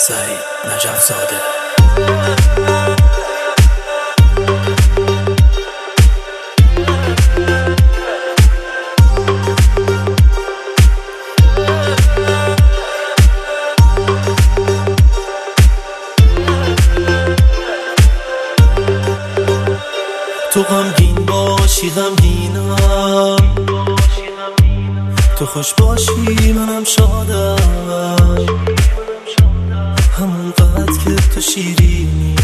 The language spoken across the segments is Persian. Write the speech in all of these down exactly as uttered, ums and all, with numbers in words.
سعید نجف زاده. تو غمگین باشی غمگینم، تو خوش باشی منم شادم، همون قد که تو شیرینی،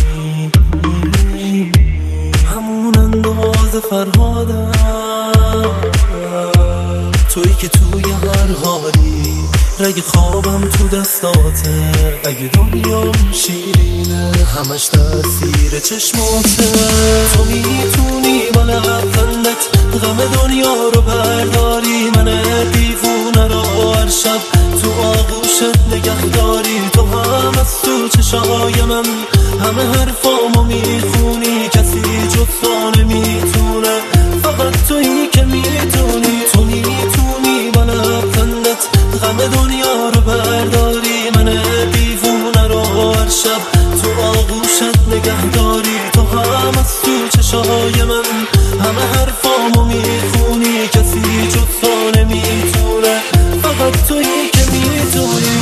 همون انداز فرهادم، تویی که توی هر حالی، رگ خوابم تو دستاته، اگه دنیام شیرینه همش تاثیر چشماته. تو میتونی با لبخندت غم دنیا رو برداری، من دیوونه رو هر شب تو آغوشت نگهداری. تو هم از تو چشای من همه حرفامو میخونی، کسی جز تو نمیتونه، فقط تویی که میتونی. تو میتونی با لبخندت غم دنیا رو برداری، من دیوونه رو هر شب تو آغوشت نگهداری. تو هم از تو چشای من همه حرفامو میخونی، کسی جز تو نمیتونه، فقط تویی که میتونی.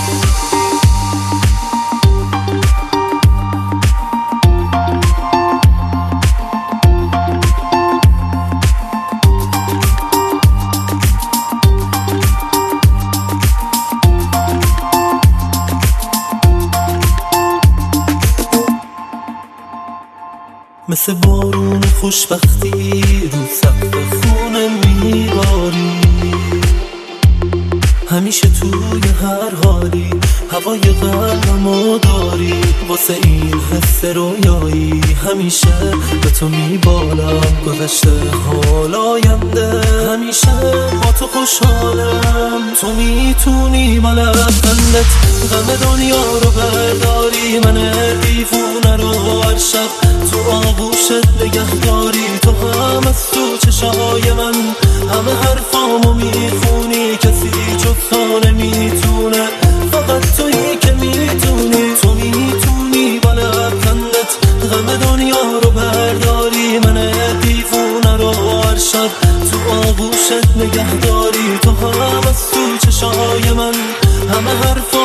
مثل بارون خوشبختی رو سقف خونه میباری، همیشه توی هر حالی هوای قلبمو داری. واسه این حس رویایی همیشه به تو میبالم، گذشته حال آینده همیشه با تو خوشحالم. تو میتونی با لبخندت غم دنیا رو برداری، من دیوونه رو هر شب تو آغوشت نگهداری. تو هم از تو چشای من همه حرفامو میخونی، کسی جز تو نمیتونه، فقط تویی که میتونی. تو میتونی با لبخندت غم دنیا رو برداری، من دیوونه رو هر شب تو آغوشت نگهداری. تو هم از تو چشای من همه حرف